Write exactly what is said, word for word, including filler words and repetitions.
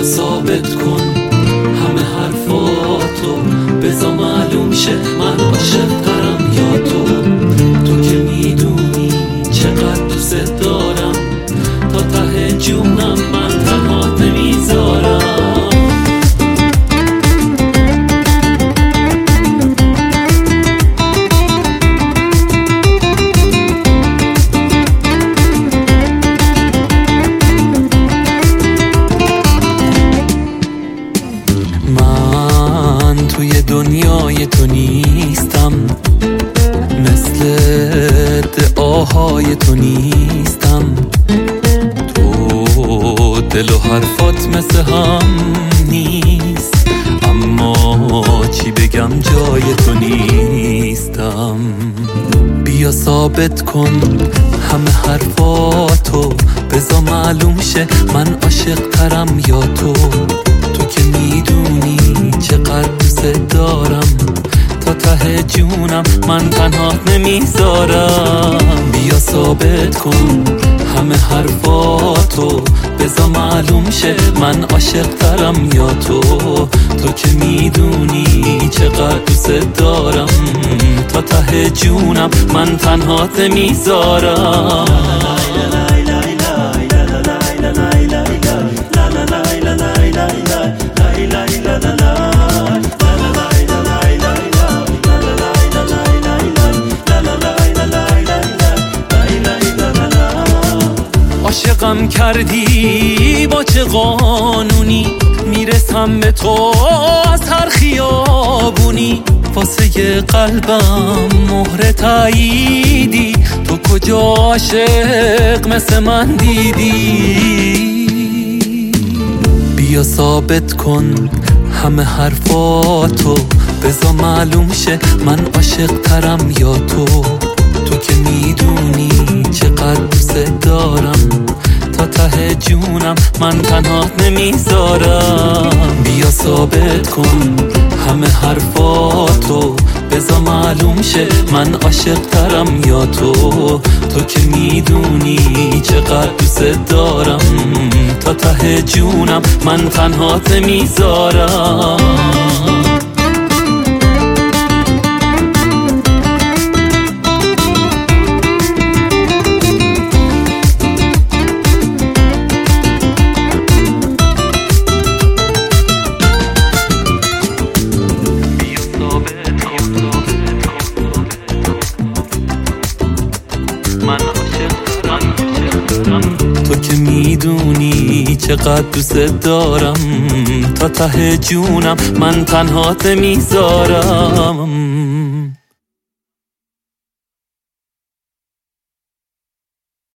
بیا ثابت کن همه حرفاتو، بذار معلوم شه من عاشق‌ترم یا تو. تو که میدونی چقدر دوست دارم، تا ته جونم من تنهات نمیذارم. من توی دنیای تو نیستم، مثل دعاهای تو نیستم. تو دل و حرفات مثل هم نیست، اما چی بگم جای تو نیستم. بیا ثابت کن همه حرفاتو، بذار معلوم شه من عاشق ترم یا تو. تو که میدونی چقدر دوست دارم، تا ته جونم من تنهات نمیذارم. بیا ثابت کن همه حرفاتو، بذار معلوم شه من عاشق ترم یا تو. تو که میدونی چقدر دوست دارم، تا ته جونم من تنهات نمیذارم. عاشقم کردی با چه قانونی، میرسم به تو از هر خیابونی. واسه قلبم مهر تاییدی، تو کجا عاشق مثل من دیدی؟ بیا ثابت کن همه حرفاتو، بذار معلوم شه من عاشق ترم یا تو. تو که میدونی چقدر دوست دارم، تا ته جونم من تنهات نمیذارم. بیا ثابت کن همه حرفاتو، بذار معلوم شه من عاشق ترم یا تو. تو که میدونی چقدر دوست دارم، تا ته جونم من تنهات نمیذارم. تو که میدونی چقدر دوست دارم، تا ته جونم من تنهات نمیذارم.